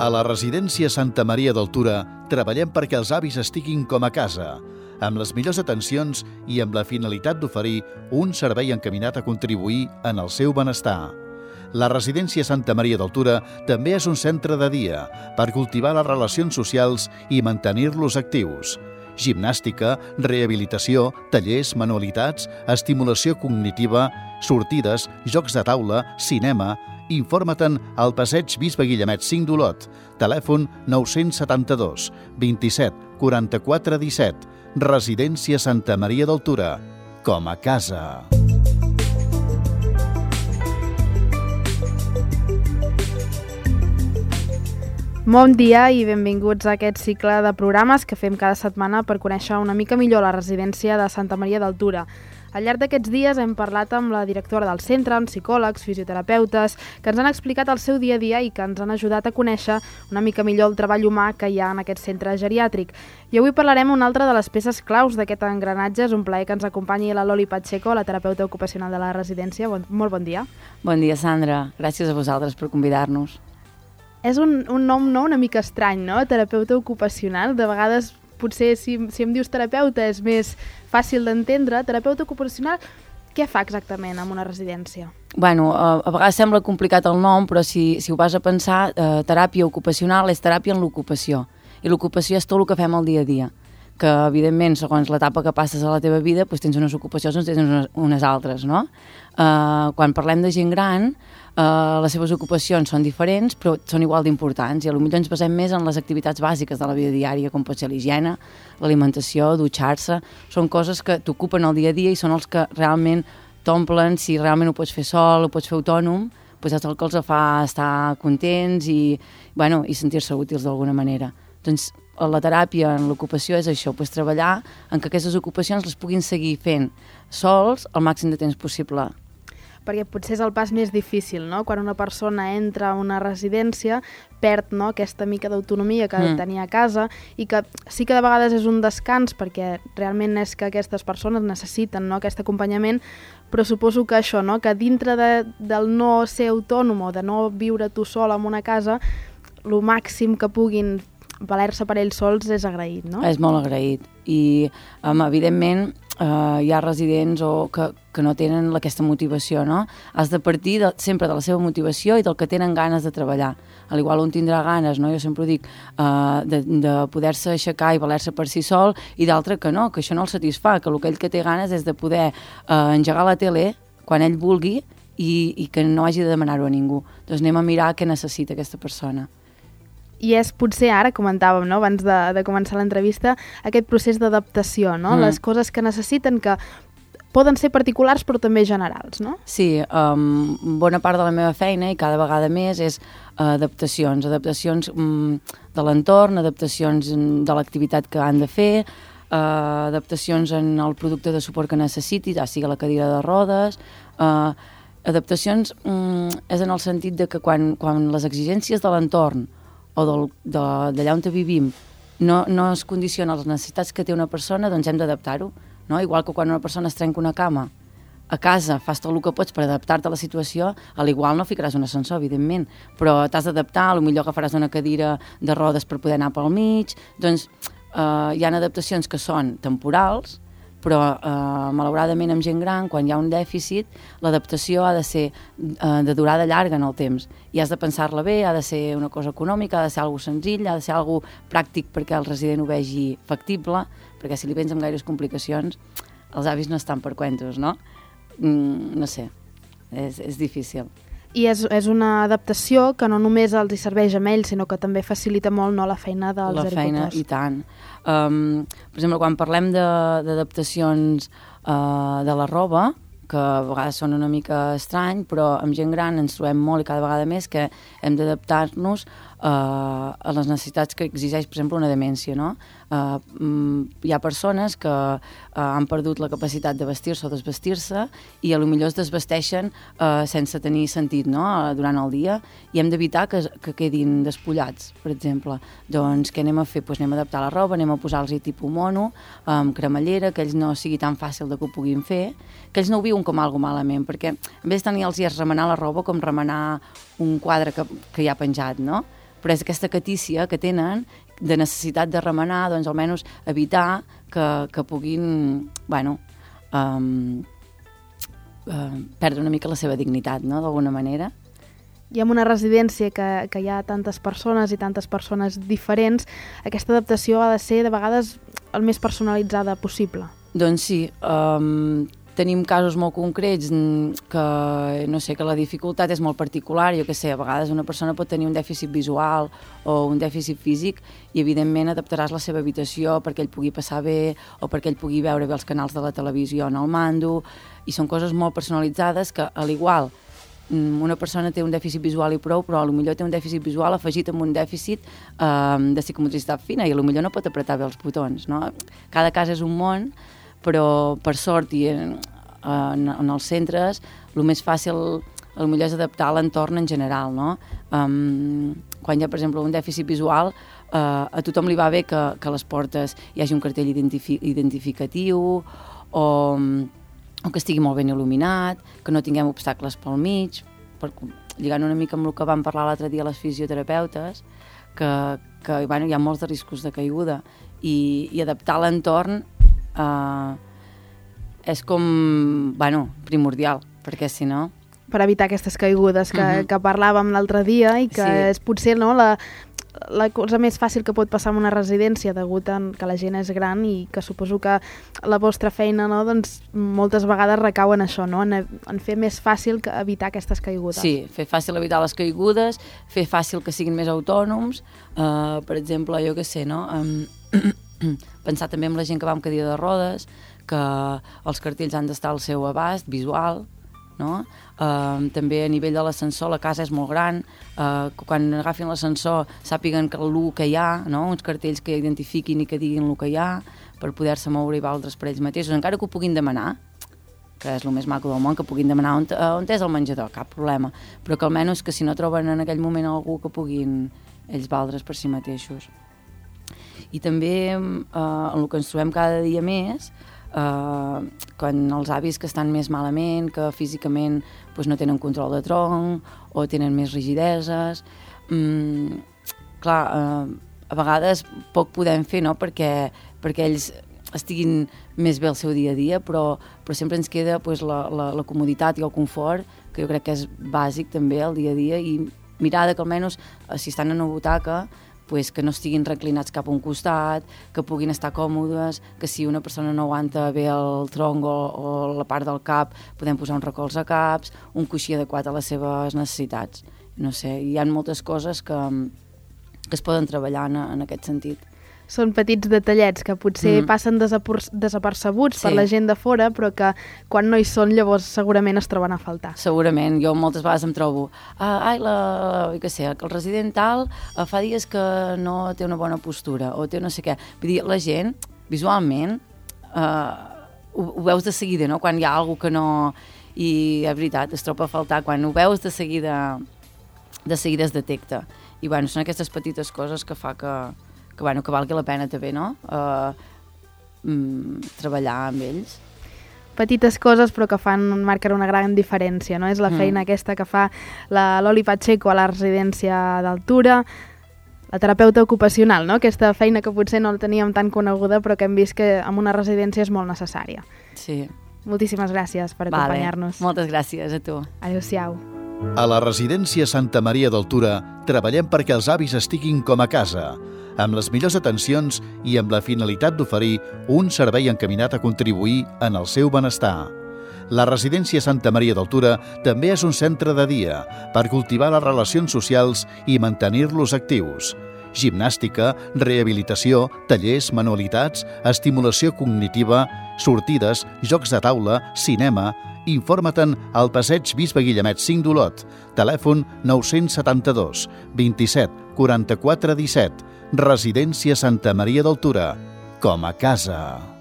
A la residència Santa Maria d'Altura treballem perquè els avis estiguin com a casa, amb les millors atencions i amb la finalitat d'oferir un servei encaminat a contribuir en el seu benestar. La residència Santa Maria d'Altura també és un centre de dia per cultivar les relacions socials i mantenir-los actius. Gimnàstica, rehabilitació, tallers, manualitats, estimulació cognitiva, sortides, jocs de taula, cinema. Informa-te'n al passeig Bisbe Guillemet 5 d'Olot. Telèfon 972 27 44 17. Residència Santa Maria d'Altura. Com a casa. Bon dia i benvinguts a aquest cicle de programes que fem cada setmana per conèixer una mica millor la residència de Santa Maria d'Altura. Al llarg d'aquests dies hem parlat amb la directora del centre, amb psicòlegs, fisioterapeutes, que ens han explicat el seu dia a dia i que ens han ajudat a conèixer una mica millor el treball humà que hi ha en aquest centre geriàtric. I avui parlarem una altra de les peces claus d'aquest engranatge. És un plaer que ens acompanyi la Loli Pacheco, la terapeuta ocupacional de la residència. Molt bon dia. Bon dia, Sandra. Gràcies a vosaltres per convidar-nos. És un nom una mica estrany, no? Terapeuta ocupacional. De vegades, potser, si em dius terapeuta és més fàcil d'entendre. Terapeuta ocupacional, què fa exactament en una residència? Bueno, a vegades sembla complicat el nom, però si ho vas a pensar, teràpia ocupacional és teràpia en l'ocupació. I l'ocupació és tot el que fem al dia a dia. Que, evidentment, segons l'etapa que passes a la teva vida, doncs tens unes ocupacions o tens unes altres, no? Quan parlem de gent gran, les seves ocupacions són diferents, però són igual d'importants, i potser ens basem més en les activitats bàsiques de la vida diària, com pot ser l'higiene, l'alimentació, dutxar-se. Són coses que t'ocupen el dia a dia i són els que realment t'omplen. Si realment ho pots fer sol, ho pots fer autònom, doncs és el que els fa estar contents i sentir-se útils d'alguna manera. Doncs la teràpia en l'ocupació és això, treballar en que aquestes ocupacions les puguin seguir fent sols el màxim de temps possible. Perquè potser és el pas més difícil, no? Quan una persona entra a una residència, perd, no, aquesta mica d'autonomia que tenia a casa, i que sí que de vegades és un descans perquè realment és que aquestes persones necessiten, no, aquest acompanyament, però suposo que això, no, que dintre del no ser autònom o de no viure tu sol en una casa, el màxim que puguin valer-se per ells sols és agraït, no? És molt agraït. I, evidentment, hi ha residents que no tenen aquesta motivació, no? Has de partir sempre de la seva motivació i del que tenen ganes de treballar. Al igual un tindrà ganes, no? Jo sempre ho dic, de poder-se aixecar i valer-se per si sol, i d'altre que no, que això no el satisfà, que el que ell que té ganes és de poder engegar la tele quan ell vulgui i que no hagi de demanar-ho a ningú. Doncs anem a mirar què necessita aquesta persona. I és potser ara, comentàvem, no, abans de començar l'entrevista, aquest procés d'adaptació, no? Les coses que necessiten, que poden ser particulars però també generals, no? Sí, bona part de la meva feina i cada vegada més és adaptacions de l'entorn, adaptacions de l'activitat que han de fer, adaptacions en el producte de suport que necessiti, ja sigui la cadira de rodes. Adaptacions és en el sentit de que quan les exigències de l'entorn o d'allà on vivim no es condiciona les necessitats que té una persona, doncs hem d'adaptar-ho, no? Igual que quan una persona es trenca una cama a casa, fas tot el que pots per adaptar-te a la situació, a l'igual no ficaràs un ascensor, evidentment, però t'has d'adaptar, potser agafaràs una cadira de rodes per poder anar pel mig. Doncs hi ha adaptacions que són temporals, però malauradament amb gent gran, quan hi ha un dèficit, l'adaptació ha de ser de durada llarga en el temps, i has de pensar-la bé, ha de ser una cosa econòmica, ha de ser alguna cosa senzill, ha de ser alguna cosa pràctic perquè el resident ho vegi factible, perquè si li vens amb gaires complicacions, els avis no estan per cuentos, no? No sé, és difícil. I és una adaptació que no només els hi serveix a ells, sinó que també facilita molt, no, la feina dels agricultors. La feina, i tant. Per exemple, quan parlem d'adaptacions de la roba, que a vegades són una mica estrany, però amb gent gran ens trobem molt i cada vegada més que hem d'adaptar-nos a les necessitats que exigeix, per exemple, una demència, no? Hi ha persones que han perdut la capacitat de vestir-se o desvestir-se i potser es desvesteixen sense tenir sentit, no?, durant el dia, i hem d'evitar que quedin despullats, per exemple. Doncs què anem a fer? Doncs anem a adaptar la roba, anem a posar-los tipus mono, amb cremallera, que ells no sigui tan fàcil de que ho puguin fer, que ells no ho viuen com algo malament, perquè en vez de tenir-los remenar la roba com remenar un quadre que hi ha penjat, no? però és aquesta catícia que tenen de necessitat de remenar, doncs almenys evitar que puguin, perdre una mica la seva dignitat, no?, d'alguna manera. I en una residència que hi ha tantes persones i tantes persones diferents, aquesta adaptació ha de ser de vegades el més personalitzada possible. Doncs sí, tenim casos molt concrets que, no sé, que la dificultat és molt particular. Jo què sé, a vegades una persona pot tenir un dèficit visual o un dèficit físic i evidentment adaptaràs la seva habitació perquè ell pugui passar bé o perquè ell pugui veure bé els canals de la televisió en el mando, i són coses molt personalitzades que, a l'igual, una persona té un dèficit visual i prou, però potser té un dèficit visual afegit amb un dèficit de psicomotricitat fina i potser no pot apretar bé els botons, no? Cada cas és un món, però per sort i en els centres el més fàcil potser és adaptar l'entorn en general, no? Quan hi ha, per exemple, un dèficit visual, a tothom li va bé que a les portes hi hagi un cartell identificatiu o que estigui molt ben il·luminat, que no tinguem obstacles pel mig, lligant una mica amb el que vam parlar l'altre dia les fisioterapeutes, que hi ha molts de riscos de caiguda, i adaptar l'entorn és com, primordial, perquè si no... Per evitar aquestes caigudes que parlàvem l'altre dia i que és potser la cosa més fàcil que pot passar en una residència degut a que la gent és gran i que suposo que la vostra feina, no, doncs, moltes vegades recau en això, no? En fer més fàcil que evitar aquestes caigudes. Sí, fer fàcil evitar les caigudes, fer fàcil que siguin més autònoms, per exemple, jo què sé, no? Pensar també en la gent que va amb cadira de rodes, que els cartells han d'estar al seu abast visual, no? També a nivell de l'ascensor, la casa és molt gran, quan agafin l'ascensor sàpiguen que el que hi ha, no? Uns cartells que identifiquin i que diguin el que hi ha per poder-se moure i valdre's per ells mateixos, encara que ho puguin demanar, que és el més maco del món, que puguin demanar on és el menjador, cap problema, però que almenys que si no troben en aquell moment algú que puguin ells valdre's per si mateixos. I també en el que ens trobem cada dia més, quan els avis que estan més malament, que físicament no tenen control de tronc o tenen més rigideses, a vegades poc podem fer, no? perquè ells estiguin més bé el seu dia a dia, però sempre ens queda la comoditat i el confort, que jo crec que és bàsic també al dia a dia, i mirar que almenys si estan en una butaca que no estiguin reclinats cap a un costat, que puguin estar còmodes, que si una persona no aguanta bé el tronc o la part del cap, podem posar un recolzacaps, un coixí adequat a les seves necessitats. No sé, hi ha moltes coses que es poden treballar en aquest sentit. Són petits detallets que potser passen desapercebuts per la gent de fora, però que quan no hi són llavors segurament es troben a faltar. Segurament, jo moltes vegades em trobo el resident tal fa dies que no té una bona postura o té no sé què. Vull dir, la gent visualment ho veus de seguida, no? Quan hi ha alguna que no... I és veritat, es troba a faltar, quan ho veus de seguida es detecta. I són aquestes petites coses que fa que valgui la pena també, no? Treballar amb ells. Petites coses però que marquen una gran diferència, no? És la feina aquesta que fa la Loli Pacheco a la residència d'Altura, la terapeuta ocupacional, no? Aquesta feina que potser no la teníem tan coneguda però que hem vist que en una residència és molt necessària. Sí. Moltíssimes gràcies per acompanyar-nos. Moltes gràcies a tu. Adéu-siau. A la residència Santa Maria d'Altura treballem perquè els avis estiguin com a casa, amb les millors atencions i amb la finalitat d'oferir un servei encaminat a contribuir en el seu benestar. La residència Santa Maria d'Altura també és un centre de dia per cultivar les relacions socials i mantenir-los actius. Gimnàstica, rehabilitació, tallers, manualitats, estimulació cognitiva, sortides, jocs de taula, cinema... Informa-te'n al passeig Bisbe Guillemet 5 d'Olot, telèfon 972 27 44 17, residència Santa Maria d'Altura, com a casa.